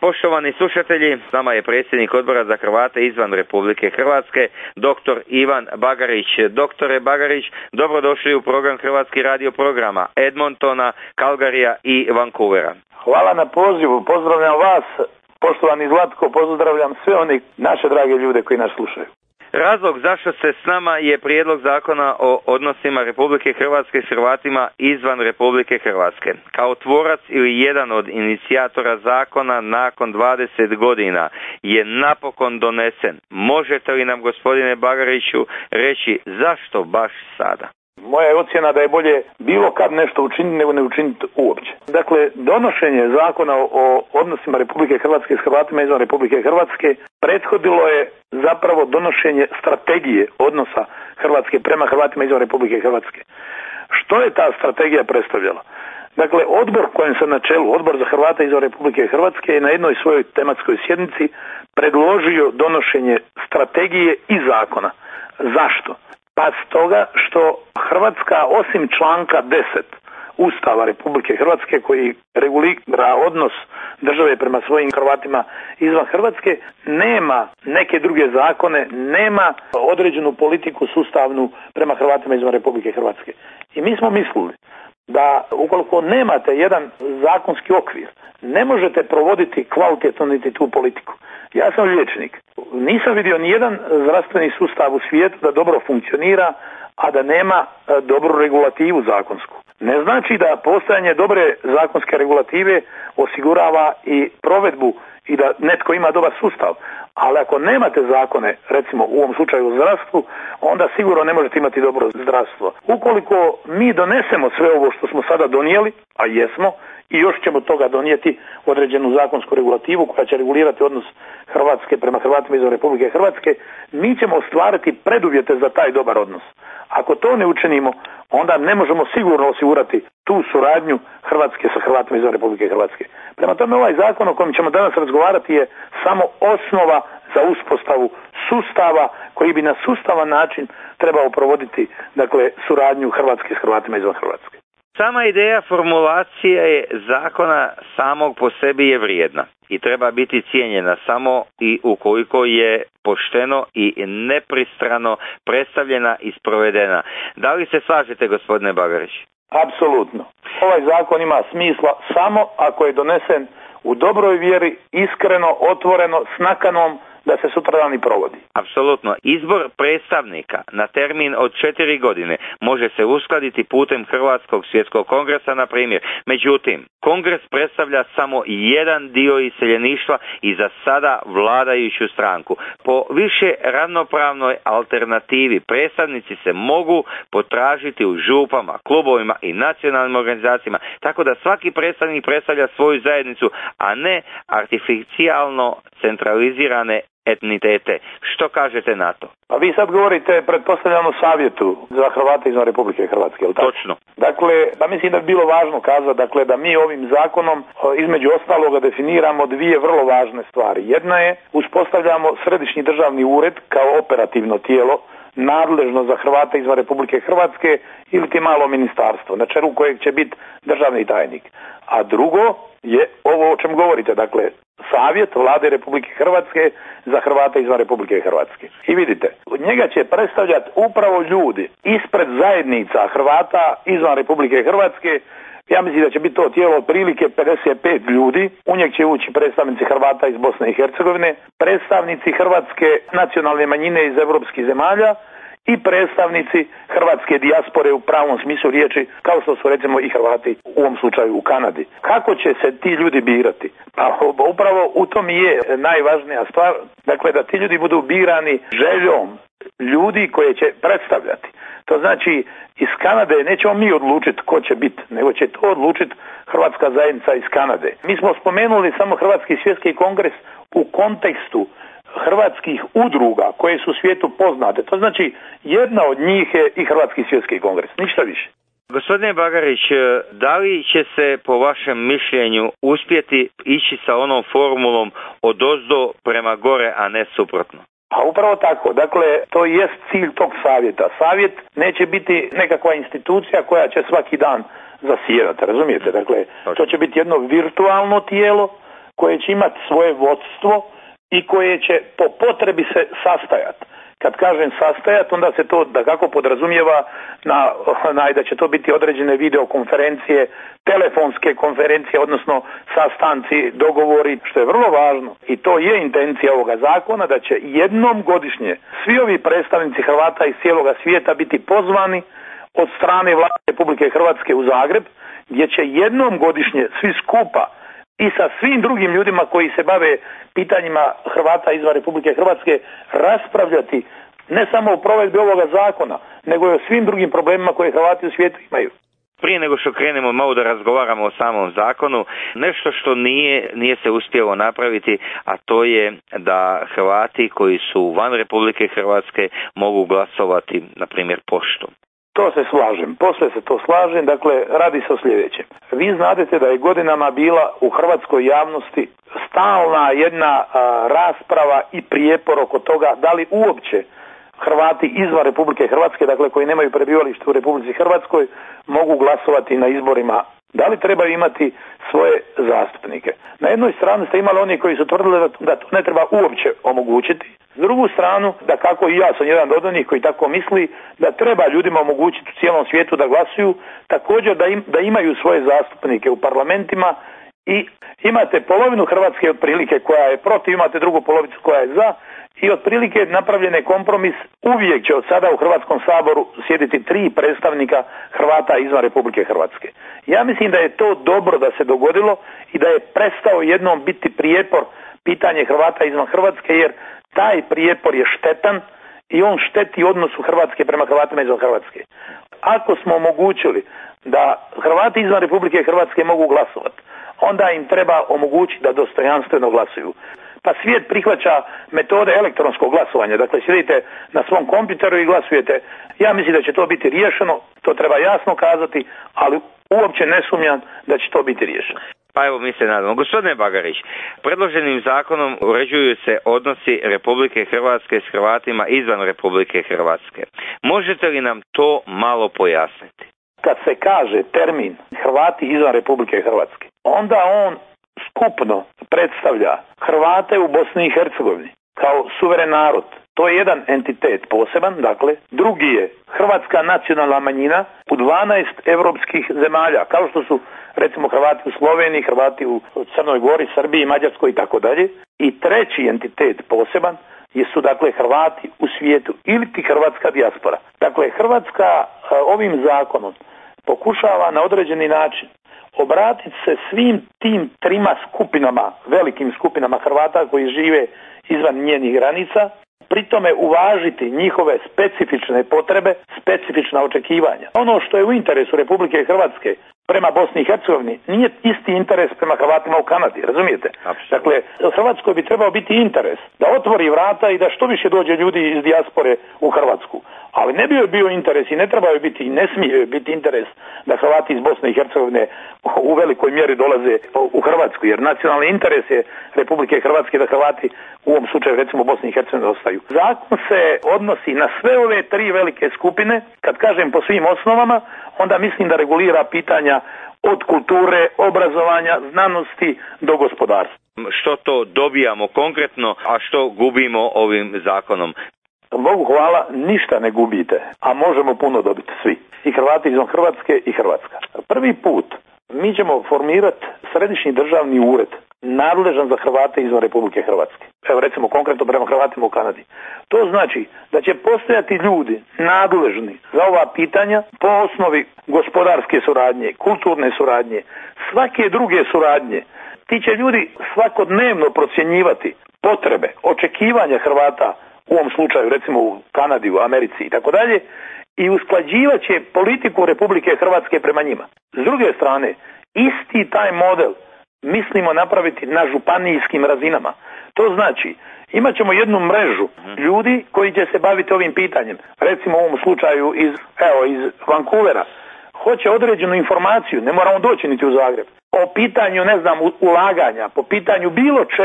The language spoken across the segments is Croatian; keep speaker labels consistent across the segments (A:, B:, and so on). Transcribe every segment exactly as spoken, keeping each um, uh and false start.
A: Poštovani slušatelji, s nama je predsjednik Odbora za Hrvate izvan Republike Hrvatske, doktor Ivan Bagarić. Doktore Bagarić, dobrodošli u program Hrvatski radio programa Edmontona, Calgaryja i Vancouvera.
B: Hvala na pozivu, pozdravljam vas, poštovani Zlatko, pozdravljam sve oni naše drage ljude koji nas slušaju.
A: Razlog zašto ste s nama je prijedlog zakona o odnosima Republike Hrvatske s Hrvatima izvan Republike Hrvatske. Kao tvorac ili jedan od inicijatora zakona nakon dvadeset godina je napokon donesen. Možete li nam, gospodine Bagariću, reći zašto baš sada?
B: Moja je ocjena da je bolje bilo kad nešto učiniti nego ne učiniti uopće. Dakle, donošenje zakona o odnosima Republike Hrvatske s Hrvatima izvan Republike Hrvatske prethodilo je zapravo donošenje strategije odnosa Hrvatske prema Hrvatima izvan Republike Hrvatske. Što je ta strategija predstavljala? Dakle, odbor kojem sam na čelu, Odbor za Hrvate izvan Republike Hrvatske, je na jednoj svojoj tematskoj sjednici predložio donošenje strategije i zakona. Zašto? Pa stoga što Hrvatska, osim članka deset Ustava Republike Hrvatske koji regulira odnos države prema svojim Hrvatima izvan Hrvatske, nema neke druge zakone, nema određenu politiku sustavnu prema Hrvatima izvan Republike Hrvatske. I mi smo mislili da ukoliko nemate jedan zakonski okvir, ne možete provoditi kvalitetno niti tu politiku. Ja sam liječnik. Nisam vidio ni jedan zdravstveni sustav u svijetu da dobro funkcionira, a da nema dobru regulativu zakonsku. Ne znači da postojanje dobre zakonske regulative osigurava i provedbu i da netko ima dobar sustav. Ali ako nemate zakone, recimo u ovom slučaju u zdravstvu, onda sigurno ne možete imati dobro zdravstvo. Ukoliko mi donesemo sve ovo što smo sada donijeli, a jesmo, i još ćemo toga donijeti određenu zakonsku regulativu koja će regulirati odnos Hrvatske prema Hrvatima izvan Republike Hrvatske, mi ćemo ostvariti preduvjete za taj dobar odnos. Ako to ne učinimo, onda ne možemo sigurno osigurati tu suradnju Hrvatske sa Hrvatima izvan Republike Hrvatske. Prema tome, ovaj zakon o kojem ćemo danas razgovarati je samo osnova za uspostavu sustava koji bi na sustavan način trebao provoditi, dakle, suradnju Hrvatske s Hrvatima izvan Hrvatske.
A: Sama ideja formulacije zakona samog po sebi je vrijedna i treba biti cijenjena samo i ukoliko je pošteno i nepristrano predstavljena i sprovedena. Da li se slažete, gospodine Bagarić?
B: Apsolutno. Ovaj zakon ima smisla samo ako je donesen u dobroj vjeri, iskreno, otvoreno, s nakanom da se sutradan i provodi.
A: Apsolutno. Izbor predstavnika na termin od četiri godine može se uskladiti putem Hrvatskog svjetskog kongresa, na primjer. Međutim, kongres predstavlja samo jedan dio iseljeništva i za sada vladajuću stranku. Po više ravnopravnoj alternativi predstavnici se mogu potražiti u župama, klubovima i nacionalnim organizacijama, tako da svaki predstavnik predstavlja svoju zajednicu, a ne artificijalno centralizirane etnitete. Što kažete na to?
B: Pa vi sad govorite, pretpostavljamo, savjetu za Hrvate izvan Republike Hrvatske, je li tako?
A: Točno.
B: Dakle, pa mislim da bi bilo važno kazati, dakle, da mi ovim zakonom između ostaloga definiramo dvije vrlo važne stvari. Jedna je, uspostavljamo središnji državni ured kao operativno tijelo nadležno za Hrvate izvan Republike Hrvatske ili ti malo ministarstvo, na čelu kojeg će biti državni tajnik. A drugo je ovo o čem govorite, dakle, savjet Vlade Republike Hrvatske za Hrvate izvan Republike Hrvatske. I vidite, njega će predstavljati upravo ljudi ispred zajednica Hrvata izvan Republike Hrvatske. Ja mislim da će biti to tijelo otprilike pedeset pet ljudi. U njeg će ući predstavnici Hrvata iz Bosne i Hercegovine, predstavnici hrvatske nacionalne manjine iz europskih zemalja i predstavnici hrvatske dijaspore u pravom smislu riječi, kao što su recimo i Hrvati u ovom slučaju u Kanadi. Kako će se ti ljudi birati? Pa upravo u tom je najvažnija stvar, dakle da ti ljudi budu birani željom ljudi koje će predstavljati. To znači, iz Kanade nećemo mi odlučiti ko će biti, nego će to odlučiti Hrvatska zajednica iz Kanade. Mi smo spomenuli samo Hrvatski svjetski kongres u kontekstu hrvatskih udruga koje su u svijetu poznate. To znači, jedna od njih je i Hrvatski svjetski kongres, ništa više.
A: Gospodine Bagarić, da li će se po vašem mišljenju uspjeti ići sa onom formulom odozdo prema gore, a ne suprotno?
B: Pa upravo tako. Dakle, to jest cilj tog savjeta. Savjet neće biti nekakva institucija koja će svaki dan zasjedati, razumijete? Dakle, to će biti jedno virtualno tijelo koje će imati svoje vodstvo i koje će po potrebi se sastajati. Kad kažem sastajati, onda se to da kako podrazumijeva na, na, da će to biti određene videokonferencije, telefonske konferencije, odnosno sastanci, dogovori, što je vrlo važno. I to je intencija ovoga zakona, da će jednom godišnje svi ovi predstavnici Hrvata iz cijeloga svijeta biti pozvani od strane Vlade Republike Hrvatske u Zagreb, gdje će jednom godišnje svi skupa i sa svim drugim ljudima koji se bave pitanjima Hrvata izvan Republike Hrvatske raspravljati ne samo o provedbi ovoga zakona, nego i o svim drugim problemima koje Hrvati u svijetu imaju.
A: Prije nego što krenemo malo da razgovaramo o samom zakonu, nešto što nije, nije se uspjelo napraviti, a to je da Hrvati koji su van Republike Hrvatske mogu glasovati, na primjer, poštom.
B: To se slažem, posle se to slažem, dakle radi se o sljedećem. Vi znadete da je godinama bila u hrvatskoj javnosti stalna jedna a, rasprava i prijepor oko toga da li uopće Hrvati izvan Republike Hrvatske, dakle koji nemaju prebivalište u Republici Hrvatskoj, mogu glasovati na izborima. Da li trebaju imati svoje zastupnike? Na jednoj strani ste imali oni koji su tvrdili da to ne treba uopće omogućiti. S drugu stranu, da kako i ja sam jedan od onih koji tako misli, da treba ljudima omogućiti u cijelom svijetu da glasuju, također da, im, da imaju svoje zastupnike u parlamentima i imate polovinu Hrvatske otprilike koja je protiv, imate drugu polovicu koja je za i otprilike napravljen je kompromis. Uvijek će od sada u Hrvatskom saboru sjediti tri predstavnika Hrvata izvan Republike Hrvatske. Ja mislim da je to dobro da se dogodilo i da je prestao jednom biti prijepor pitanje Hrvata izvan Hrvatske, jer taj prijepor je štetan i on šteti odnosu Hrvatske prema Hrvatima izvan Hrvatske. Ako smo omogućili da Hrvati izvan Republike Hrvatske mogu glasovati, onda im treba omogućiti da dostojanstveno glasuju. Pa svijet prihvaća metode elektronskog glasovanja, dakle sjedite na svom kompjuteru i glasujete. Ja mislim da će to biti riješeno, to treba jasno kazati, ali uopće ne sumnjam da će to biti riješeno.
A: Pa evo mi se nadamo. Gospodine Bagarić, predloženim zakonom uređuju se odnosi Republike Hrvatske s Hrvatima izvan Republike Hrvatske. Možete li nam to malo pojasniti?
B: Kad se kaže termin Hrvati izvan Republike Hrvatske, onda on skupno predstavlja Hrvate u Bosni i Hercegovini kao suveren narod. To je jedan entitet poseban, dakle. Drugi je hrvatska nacionalna manjina u dvanaest europskih zemalja, kao što su recimo Hrvati u Sloveniji, Hrvati u Crnoj Gori, Srbiji, Mađarskoj i tako dalje. I treći entitet poseban jesu dakle Hrvati u svijetu ili ti hrvatska dijaspora. Dakle, Hrvatska ovim zakonom pokušava na određeni način obratiti se svim tim trima skupinama, velikim skupinama Hrvata koji žive izvan njenih granica, pritome uvažiti njihove specifične potrebe, specifična očekivanja. Ono što je u interesu Republike Hrvatske prema Bosni i Hercegovini nije isti interes prema Hrvatima u Kanadi, razumijete? Absolutno. Dakle, Hrvatskoj bi trebao biti interes da otvori vrata i da što više dođe ljudi iz dijaspore u Hrvatsku. Ali ne bi joj bio interes i ne treba joj biti i ne smije joj biti interes da Hrvati iz Bosne i Hercegovine u velikoj mjeri dolaze u Hrvatsku, jer nacionalni interes je Republike Hrvatske da Hrvati u ovom slučaju recimo u Bosni i Hercegovini ostaju. Zakon se odnosi na sve ove tri velike skupine, kad kažem po svim osnovama, onda mislim da regulira pitanja od kulture, obrazovanja, znanosti do gospodarstva.
A: Što to dobijamo konkretno, a što gubimo ovim zakonom?
B: Bogu hvala, ništa ne gubite, a možemo puno dobiti svi. I Hrvati izvan Hrvatske i Hrvatska. Prvi put mi ćemo formirati središnji državni ured nadležan za Hrvate izvan Republike Hrvatske. Evo recimo konkretno prema Hrvatima u Kanadi. To znači da će postojati ljudi nadležni za ova pitanja po osnovi gospodarske suradnje, kulturne suradnje, svake druge suradnje. Ti će ljudi svakodnevno procjenjivati potrebe, očekivanja Hrvata u ovom slučaju recimo u Kanadi, u Americi i tako dalje, i usklađivat će politiku Republike Hrvatske prema njima. S druge strane, isti taj model mislimo napraviti na županijskim razinama. To znači, imat ćemo jednu mrežu ljudi koji će se baviti ovim pitanjem. Recimo u ovom slučaju iz, evo, iz Vancouvera. Hoće određenu informaciju, ne moramo doći niti u Zagreb, o pitanju, ne znam, ulaganja, po pitanju bilo čega.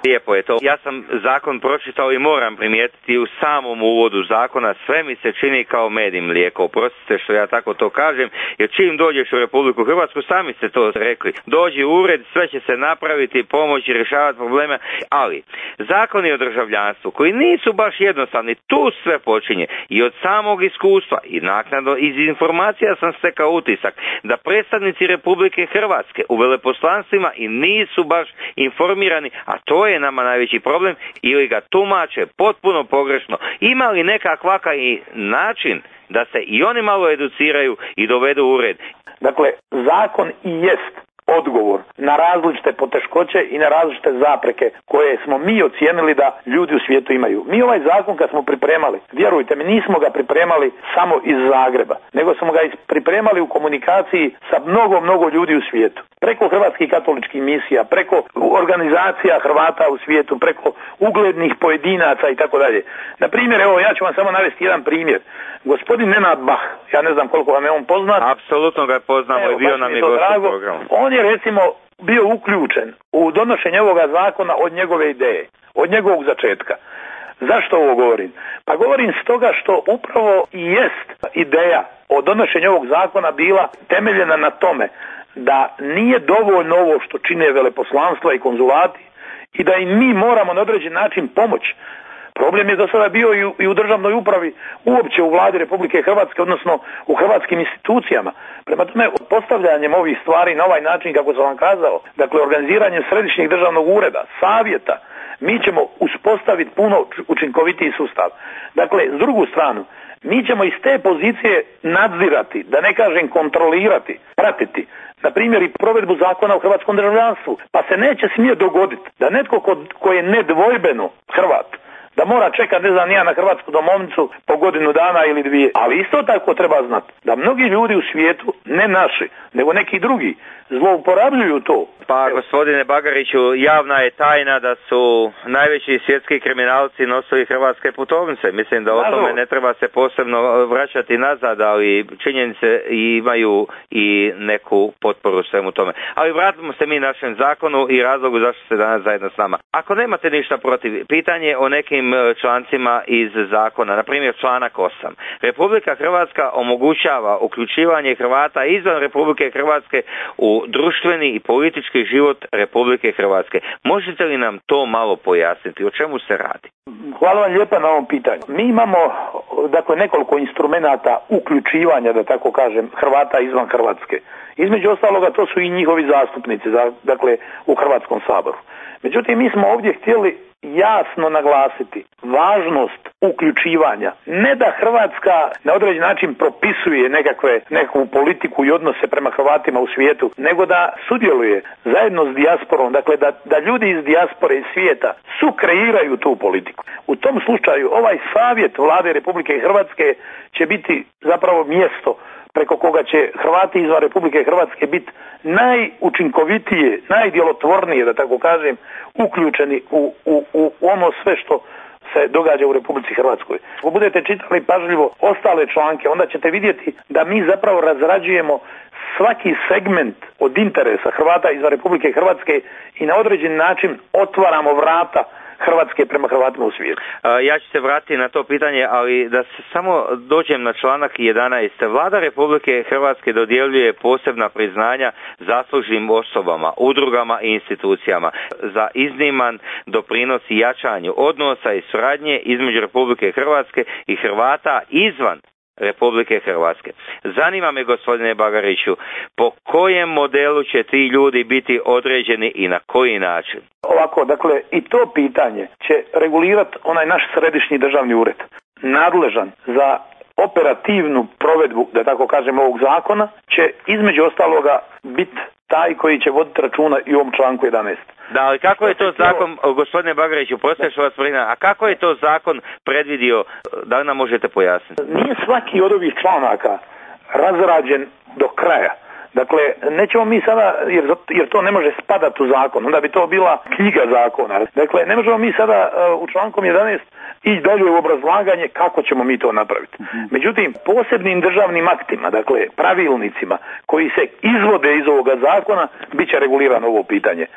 A: Lijepo je to. Ja sam zakon pročitao i moram primijetiti u samom uvodu zakona, sve mi se čini kao med i mlijeko. Oprostite što ja tako to kažem, jer čim dođeš u Republiku Hrvatsku, sami ste to rekli. Dođi u ured, sve će se napraviti, pomoći, rješavati probleme, ali zakoni o državljanstvu koji nisu baš jednostavni, tu sve počinje i od samog iskustva i naknadno iz informacija sam stekao utisak da predstavnici Republike Hrvatske u veleposlanstvima i nisu baš informirani, a to je nama najveći problem, ili ga tumače potpuno pogrešno. Ima li neka kvaka i način da se i oni malo educiraju i dovedu u red?
B: Dakle, zakon i jest odgovor na različite poteškoće i na različite zapreke koje smo mi ocijenili da ljudi u svijetu imaju. Mi ovaj zakon kad smo pripremali, vjerujte mi, nismo ga pripremali samo iz Zagreba, nego smo ga pripremali u komunikaciji sa mnogo, mnogo ljudi u svijetu. Preko hrvatskih katoličkih misija, preko organizacija Hrvata u svijetu, preko uglednih pojedinaca i tako dalje. Na primjer, evo, ja ću vam samo navesti jedan primjer. Gospodin Nenad Bah, ja ne znam koliko vam je on poznat.
A: Apsolutno ga poznamo i bio nam je gost u programu.
B: On je recimo bio uključen u donošenje ovoga zakona od njegove ideje, od njegovog začetka. Zašto ovo govorim? Pa govorim stoga što upravo i jest ideja o donošenju ovog zakona bila temeljena na tome da nije dovoljno ovo što čine veleposlanstva i konzulati i da im mi moramo na određen način pomoći. Problem je do sada bio i u, i u državnoj upravi, uopće u vladi Republike Hrvatske, odnosno u hrvatskim institucijama. Prema tome, postavljanjem ovih stvari na ovaj način, kako sam vam kazao, dakle organiziranjem središnjeg državnog ureda, savjeta, mi ćemo uspostaviti puno učinkovitiji sustav. Dakle, s drugu stranu, mi ćemo iz te pozicije nadzirati, da ne kažem kontrolirati, pratiti, na primjer i provedbu zakona o hrvatskom državljanstvu. Pa se neće smije dogoditi da netko ko, ko je nedvojbeno Hrvat, da mora čekati, ne znam, nija na hrvatsku domovnicu po godinu dana ili dvije. Ali isto tako treba znati da mnogi ljudi u svijetu, ne naši, nego neki drugi, zlouporabljuju to.
A: Pa, gospodine Bagariću, javna je tajna da su najveći svjetski kriminalci nosili hrvatske putovnice. Mislim da o tome ne treba se posebno vraćati nazad, ali činjenice imaju i neku potporu svemu tome. Ali vratimo se mi našem zakonu i razlogu zašto ste danas zajedno s nama. Ako nemate ništa protiv, pitanje o nekim člancima iz zakona, na primjer članak osam. Republika Hrvatska omogućava uključivanje Hrvata izvan Republike Hrvatske u društveni i politički život Republike Hrvatske. Možete li nam to malo pojasniti? O čemu se radi?
B: Hvala vam lijepa na ovom pitanju. Mi imamo, dakle, nekoliko instrumenata uključivanja, da tako kažem, Hrvata izvan Hrvatske. Između ostaloga, to su i njihovi zastupnici, dakle, u Hrvatskom saboru. Međutim, mi smo ovdje htjeli jasno naglasiti važnost uključivanja. Ne da Hrvatska na određen način propisuje nekakve, nekakvu politiku i odnose prema Hrvatima u svijetu, nego da sudjeluje zajedno s dijasporom, dakle da, da ljudi iz dijaspore i svijeta sukreiraju tu politiku. U tom slučaju ovaj savjet Vlade Republike Hrvatske će biti zapravo mjesto preko koga će Hrvati izvan Republike Hrvatske biti najučinkovitije, najdjelotvornije, da tako kažem, uključeni u, u, u ono sve što se događa u Republici Hrvatskoj. Ako budete čitali pažljivo ostale članke, onda ćete vidjeti da mi zapravo razrađujemo svaki segment od interesa Hrvata izvan Republike Hrvatske i na određen način otvaramo vrata Hrvatske prema Hrvatima u svijetu.
A: Ja ću se vratiti na to pitanje, ali da se samo dođem na članak jedanaest. Vlada Republike Hrvatske dodjeljuje posebna priznanja zaslužnim osobama, udrugama i institucijama za izniman doprinos i jačanju odnosa i suradnje između Republike Hrvatske i Hrvata izvan Republike Hrvatske. Zanima me, gospodine Bagariću, po kojem modelu će ti ljudi biti određeni i na koji način?
B: Ovako, dakle, i to pitanje će regulirati onaj naš središnji državni ured, nadležan za operativnu provedbu, da tako kažem, ovog zakona, će između ostaloga biti taj koji će voditi računa i u ovom članku jedanaest.
A: Da, ali kako je to zakon, gospodine Bagariću, prostite što vas prinam, a kako je to zakon predvidio, da li nam možete pojasniti?
B: Nije svaki od ovih članaka razrađen do kraja. Dakle, nećemo mi sada, jer, jer to ne može spadati u zakon, onda bi to bila knjiga zakona. Dakle, ne možemo mi sada uh, u člankom jedanaest ići dalje u obrazlaganje kako ćemo mi to napraviti. Mm-hmm. Međutim, posebnim državnim aktima, dakle pravilnicima koji se izvode iz ovoga zakona, bit će regulirano ovo pitanje.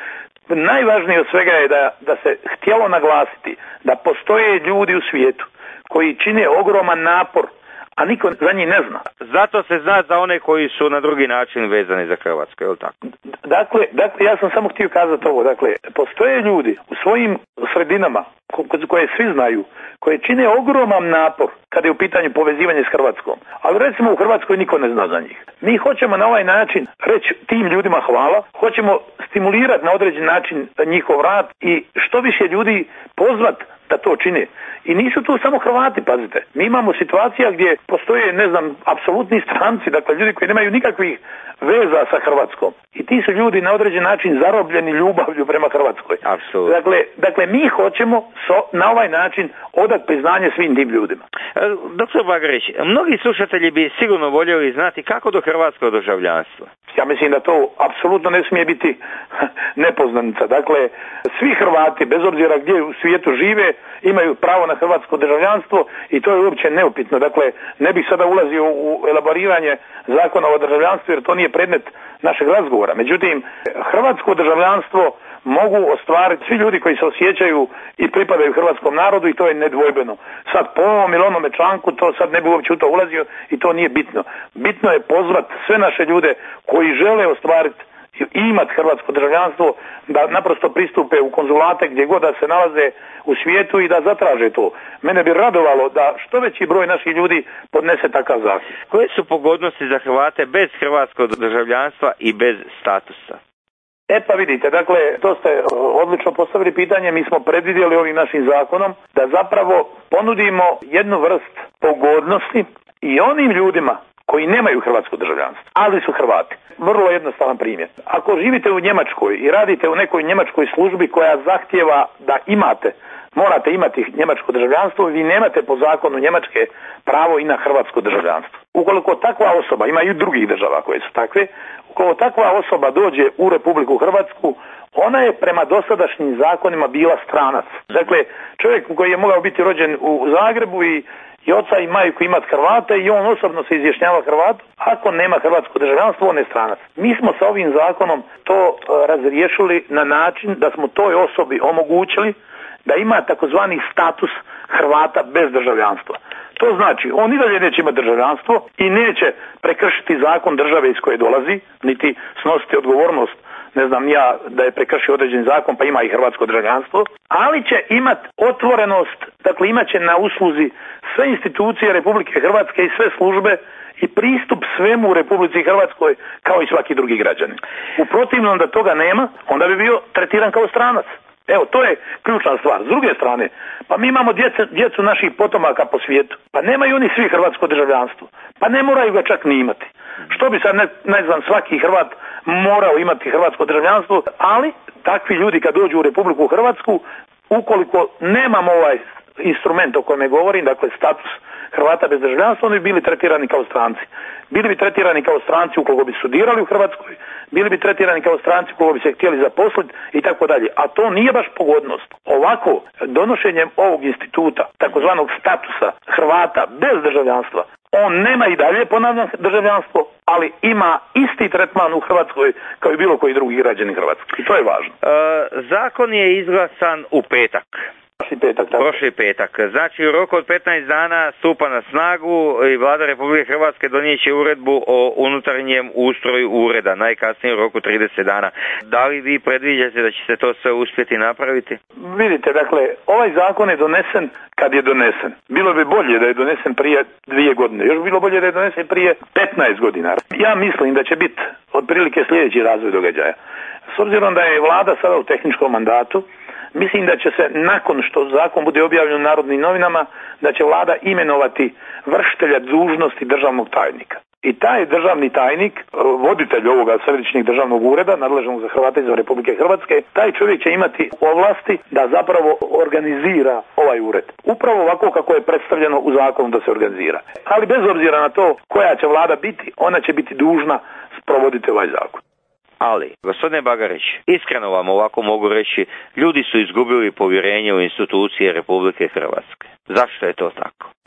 B: Najvažnije od svega je da, da se htjelo naglasiti da postoje ljudi u svijetu koji čine ogroman napor, a niko za njih ne zna.
A: Zato se zna za one koji su na drugi način vezani za Hrvatsku, je li tako?
B: Dakle, dakle, ja sam samo htio kazati ovo. Dakle, postoje ljudi u svojim sredinama ko, koje svi znaju, koje čine ogroman napor kada je u pitanju povezivanje s Hrvatskom. Ali recimo u Hrvatskoj niko ne zna za njih. Mi hoćemo na ovaj način reći tim ljudima hvala, hoćemo stimulirati na određen način njihov rad i što više ljudi pozvat da to čine. I nisu tu samo Hrvati, pazite. Mi imamo situacija gdje postoje, ne znam, apsolutni stranci, dakle ljudi koji nemaju nikakvih veza sa Hrvatskom. I ti su ljudi na određen način zarobljeni ljubavlju prema Hrvatskoj.
A: Apsolutno.
B: Dakle, dakle, mi hoćemo so, na ovaj način odati priznanje svim tim ljudima.
A: Doktor Bagarić, mnogi slušatelji bi sigurno voljeli znati kako do hrvatskog državljanstva.
B: Ja mislim da to apsolutno ne smije biti nepoznanica. Dakle, svi Hrvati, bez obzira gdje u svijetu žive, imaju pravo na hrvatsko državljanstvo i to je uopće neupitno. Dakle, ne bih sada ulazio u elaboriranje zakona o državljanstvu jer to nije predmet našeg razgovora. Međutim, hrvatsko državljanstvo mogu ostvariti svi ljudi koji se osjećaju i pripadaju hrvatskom narodu i to je nedvojbeno. Sad po ovom ili onome članku to sad ne bi uopće u to ulazio i to nije bitno. Bitno je pozvat sve naše ljude koji žele ostvariti i imati hrvatsko državljanstvo da naprosto pristupe u konzulate gdje god da se nalaze u svijetu i da zatraže to. Mene bi radovalo da što veći broj naših ljudi podnese takav zahtjev.
A: Koje su pogodnosti za Hrvate bez hrvatskog državljanstva i bez statusa?
B: E pa vidite, dakle, to ste odlično postavili pitanje, mi smo predvidjeli ovim našim zakonom da zapravo ponudimo jednu vrst pogodnosti i onim ljudima koji nemaju hrvatsko državljanstvo, ali su Hrvati. Vrlo jednostavan primjer. Ako živite u Njemačkoj i radite u nekoj njemačkoj službi koja zahtijeva da imate, morate imati njemačko državljanstvo, vi nemate po zakonu Njemačke pravo i na hrvatsko državljanstvo. Ukoliko takva osoba, ima i drugih država koje su takve, ukoliko takva osoba dođe u Republiku Hrvatsku, ona je prema dosadašnjim zakonima bila stranac. Dakle, čovjek koji je mogao biti rođen u Zagrebu i i oca i majku imati Hrvate i on osobno se izjašnjava Hrvat, ako nema hrvatsko državljanstvo, on je stranac. Mi smo sa ovim zakonom to razriješili na način da smo toj osobi omogućili da ima takozvani status Hrvata bez državljanstva. To znači, on i dalje neće imati državljanstvo i neće prekršiti zakon države iz koje dolazi, niti snositi odgovornost, ne znam ja, da je prekršio određen zakon pa ima i hrvatsko državljanstvo, ali će imati otvorenost, dakle imat će na usluzi sve institucije Republike Hrvatske i sve službe i pristup svemu u Republici Hrvatskoj kao i svaki drugi građanin. U protivnom da toga nema, onda bi bio tretiran kao stranac. Evo, to je ključna stvar. S druge strane, pa mi imamo djece, djecu naših potomaka po svijetu. Pa nemaju oni svi hrvatsko državljanstvo. Pa ne moraju ga čak ni imati. Što bi sad, ne, ne znam, svaki Hrvat morao imati hrvatsko državljanstvo, ali takvi ljudi kad dođu u Republiku Hrvatsku, ukoliko nemamo ovaj instrument o kojem govorim, dakle status Hrvata bez državljanstva, oni bi bili tretirani kao stranci. Bili bi tretirani kao stranci ukoliko bi studirali u Hrvatskoj, bili bi tretirani kao stranci ukoliko bi se htjeli zaposliti i tako dalje. A to nije baš pogodnost. Ovako, donošenjem ovog instituta, takozvanog statusa Hrvata bez državljanstva, on nema i dalje, ponavljam, državljanstvo, ali ima isti tretman u Hrvatskoj kao i bilo koji drugi građani Hrvatske. I to je važno.
A: E, zakon je izglasan u petak.
B: Prošli petak, tako.
A: Prošli petak. Znači u roku od petnaest dana stupa na snagu i Vlada Republike Hrvatske donijet će uredbu o unutarnjem ustroju ureda, najkasnije u roku trideset dana. Da li vi predviđate da će se to sve uspjeti napraviti?
B: Vidite, dakle, ovaj zakon je donesen kad je donesen. Bilo bi bolje da je donesen prije dvije godine. Još bi bilo bolje da je donesen prije petnaest godina. Ja mislim da će biti otprilike sljedeći razvoj događaja. S obzirom da je Vlada sada u tehničkom mandatu, mislim da će se nakon što zakon bude objavljen u Narodnim novinama, da će Vlada imenovati vršitelja dužnosti državnog tajnika. I taj državni tajnik, voditelj ovoga središnjeg državnog ureda, nadležnog za Hrvate izvan Republike Hrvatske, taj čovjek će imati ovlasti da zapravo organizira ovaj ured. Upravo ovako kako je predstavljeno u zakonu da se organizira. Ali bez obzira na to koja će Vlada biti, ona će biti dužna sprovoditi ovaj zakon.
A: Ali, gospodine Bagarić, iskreno vam ovako mogu reći, ljudi su izgubili povjerenje u institucije Republike Hrvatske. Zašto je to tako?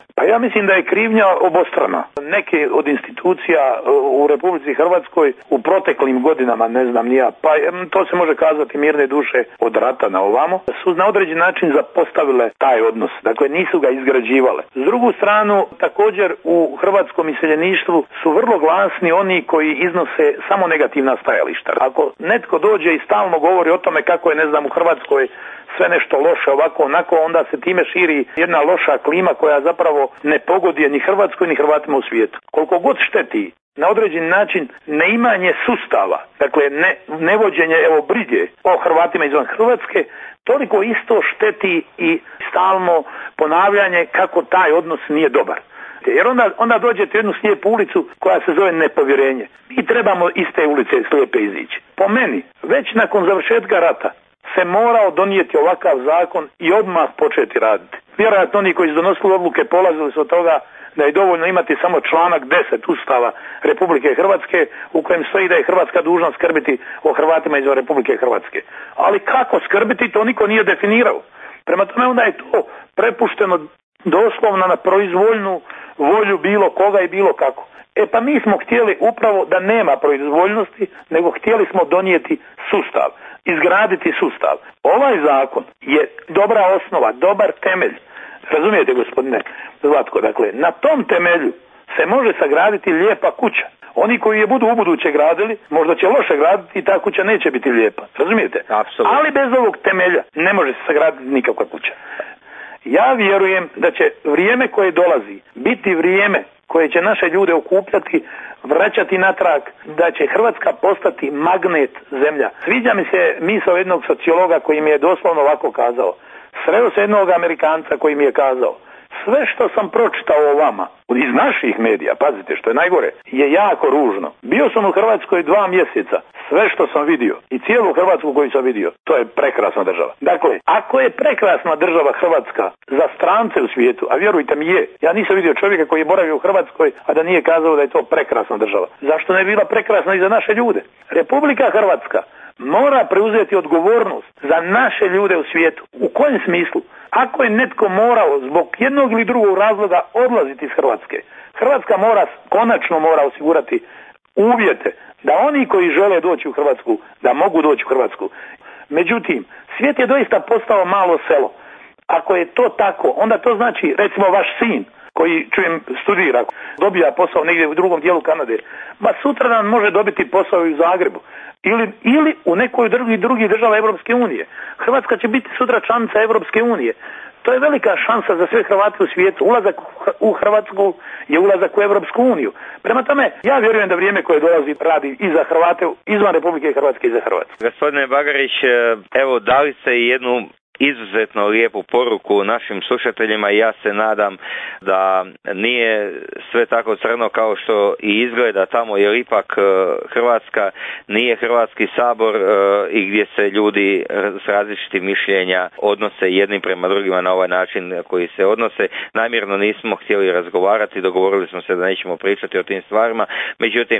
B: Pa ja mislim da je krivnja obostrana. Neke od institucija u Republici Hrvatskoj u proteklim godinama, ne znam ni ja, pa to se može kazati mirne duše od rata na ovamo, su na određen način zapostavile taj odnos. Dakle, nisu ga izgrađivale. S drugu stranu, također u hrvatskom iseljeništvu su vrlo glasni oni koji iznose samo negativna stajališta. Ako netko dođe i stalno govori o tome kako je, ne znam, u Hrvatskoj sve nešto loše, ovako, onako, onda se time širi jedna loša klima koja zapravo ne pogoduje ni Hrvatskoj ni Hrvatima u svijetu. Koliko god šteti na određeni način neimanje sustava, dakle ne, nevođenje evo brige o Hrvatima izvan Hrvatske, toliko isto šteti i stalno ponavljanje kako taj odnos nije dobar. Jer onda, onda dođete u jednu slijepu ulicu koja se zove nepovjerenje. Mi trebamo iz te ulice slijepe izići. Po meni, već nakon završetka rata se morao donijeti ovakav zakon i odmah početi raditi. Vjerojatno oni koji su donosili odluke polazili su od toga da je dovoljno imati samo članak deset Ustava Republike Hrvatske u kojem stoji da je Hrvatska dužna skrbiti o Hrvatima izvan Republike Hrvatske. Ali kako skrbiti, to niko nije definirao. Prema tome onda je to prepušteno doslovno na proizvoljnu volju bilo koga i bilo kako. E pa mi smo htjeli upravo da nema proizvoljnosti, nego htjeli smo donijeti sustav, izgraditi sustav. Ovaj zakon je dobra osnova, dobar temelj. Razumijete, gospodine Zlatko, dakle, na tom temelju se može sagraditi lijepa kuća. Oni koji je budu ubuduće gradili, možda će loše graditi i ta kuća neće biti lijepa. Razumijete?
A: Apsolutno.
B: Ali bez ovog temelja ne može se sagraditi nikakva kuća. Ja vjerujem da će vrijeme koje dolazi biti vrijeme koje će naše ljude okupljati, vraćati natrag, da će Hrvatska postati magnet zemlja. Sviđa mi se misao jednog sociologa koji mi je doslovno ovako kazao. Sreo se jednog Amerikanca koji mi je kazao: sve što sam pročitao o vama iz naših medija, pazite što je najgore, je jako ružno. Bio sam u Hrvatskoj dva mjeseca, sve što sam vidio i cijelu Hrvatsku koju sam vidio, to je prekrasna država. Dakle, ako je prekrasna država Hrvatska za strance u svijetu, a vjerujte mi je, ja nisam vidio čovjeka koji je boravio u Hrvatskoj, a da nije kazao da je to prekrasna država. Zašto ne bi bila prekrasna i za naše ljude? Republika Hrvatska mora preuzeti odgovornost za naše ljude u svijetu. U kojem smislu? Ako je netko morao zbog jednog ili drugog razloga odlaziti iz Hrvatske, Hrvatska mora, konačno mora osigurati uvjete da oni koji žele doći u Hrvatsku, da mogu doći u Hrvatsku. Međutim, svijet je doista postao malo selo. Ako je to tako, onda to znači, recimo, vaš sin koji, čujem, studira, dobija posao negdje u drugom dijelu Kanade, ma sutradan može dobiti posao i u Zagrebu. Ili, ili u nekoj drugi, drugi država Europske unije. Hrvatska će biti sutra članica Europske unije. To je velika šansa za sve Hrvate u svijetu. Ulazak u Hrvatsku je ulazak u Europsku uniju. Prema tome, ja vjerujem da vrijeme koje dolazi radi i za Hrvate izvan Republike Hrvatske i za Hrvatsku.
A: Gospodine Bagarić, evo, dali ste i jednu izuzetno lijepu poruku našim slušateljima i ja se nadam da nije sve tako crno kao što i izgleda tamo, jer ipak Hrvatska nije Hrvatski sabor i gdje se ljudi s različitim mišljenja odnose jednim prema drugima na ovaj način koji se odnose. Namjerno nismo htjeli razgovarati, dogovorili smo se da nećemo pričati o tim stvarima. Međutim,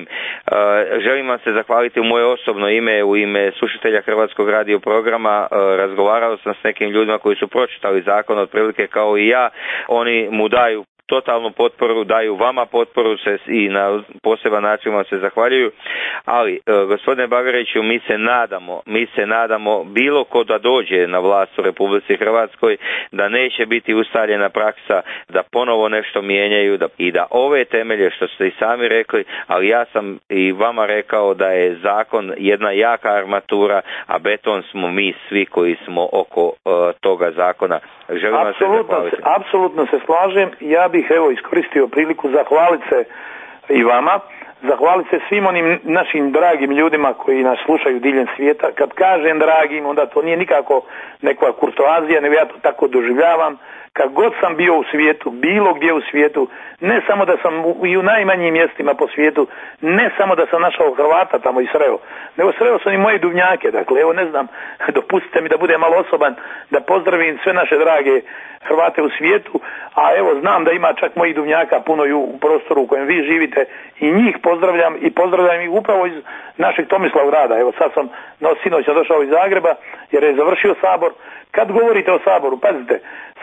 A: želim vam se zahvaliti u moje osobno ime, u ime slušatelja Hrvatskog radio programa. Razgovarao sam s nekim ljudima koji su pročitali zakon otprilike kao i ja. Oni mu daju totalnu potporu, daju vama potporu se i na poseban način vam se zahvaljuju. Ali, e, gospodine Bagariću, mi se nadamo, mi se nadamo bilo ko da dođe na vlast u Republici Hrvatskoj, da neće biti ustaljena praksa, da ponovo nešto mijenjaju da, i da ove temelje što ste i sami rekli, ali ja sam i vama rekao da je zakon jedna jaka armatura, a beton smo mi svi koji smo oko e, toga zakona. Želim vam se zahvaliti.
B: Apsolutno se slažem. Ja bih evo iskoristio priliku zahvaliti se i vama, zahvaliti se svim onim našim dragim ljudima koji nas slušaju diljem svijeta. Kad kažem dragim, onda to nije nikako neka kurtoazija, nego ja to tako doživljavam. Kad god sam bio u svijetu, bilo gdje u svijetu, ne samo da sam i u najmanjim mjestima po svijetu, ne samo da sam našao Hrvata tamo i sreo, nego sreo sam i moje duvnjake. Dakle, evo ne znam, dopustite mi da budem malo osoban, da pozdravim sve naše drage Hrvate u svijetu, a evo znam da ima čak mojih duvnjaka puno i u prostoru u kojem vi živite i njih pozdravljam i pozdravljam ih upravo iz našeg Tomislavgrada. Evo sad sam, no, sinoć sam došao iz Zagreba jer je završio Sabor. Kad govorite o Saboru, pazite,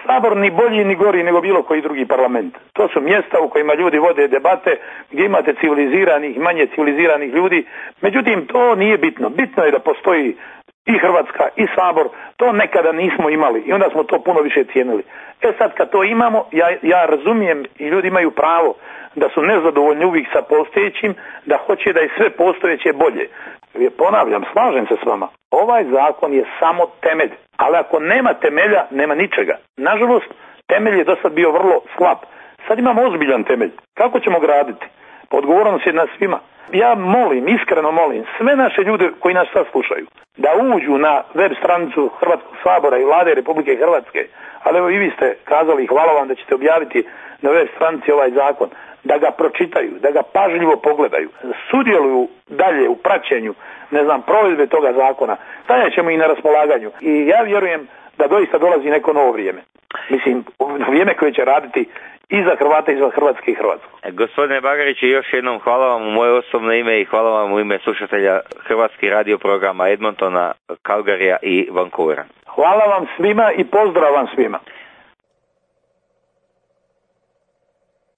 B: Sabor ni bolji ni gori nego bilo koji drugi parlament. To su mjesta u kojima ljudi vode debate, gdje imate civiliziranih i manje civiliziranih ljudi. Međutim, to nije bitno. Bitno je da postoji i Hrvatska i Sabor. To nekada nismo imali i onda smo to puno više cijenili. E sad kad to imamo, ja, ja razumijem i ljudi imaju pravo da su nezadovoljni uvijek sa postojećim, da hoće da je sve postojeće bolje. Ponavljam, slažem se s vama. Ovaj zakon je samo temelj, ali ako nema temelja, nema ničega. Nažalost, temelj je do sad bio vrlo slab. Sad imamo ozbiljan temelj. Kako ćemo graditi? Pa odgovornost je na svima. Ja molim, iskreno molim, sve naše ljude koji nas sad slušaju, da uđu na web stranicu Hrvatskog sabora i Vlade Republike Hrvatske, ali evo i vi ste kazali, hvala vam da ćete objaviti na web stranici ovaj zakon, da ga pročitaju, da ga pažljivo pogledaju, sudjeluju dalje u praćenju, ne znam, provedbe toga zakona, stajat ćemo i na raspolaganju. I ja vjerujem da doista dolazi neko novo vrijeme. Mislim, vrijeme koje će raditi i za Hrvate izvan Hrvatske i Hrvatsku.
A: E, gospodine Bagariću, još jednom hvala vam u moje osobno ime i hvala vam u ime slušatelja Hrvatskih radio programa Edmontona, Calgaryja i Vancouvera.
B: Hvala vam svima i pozdrav vam svima.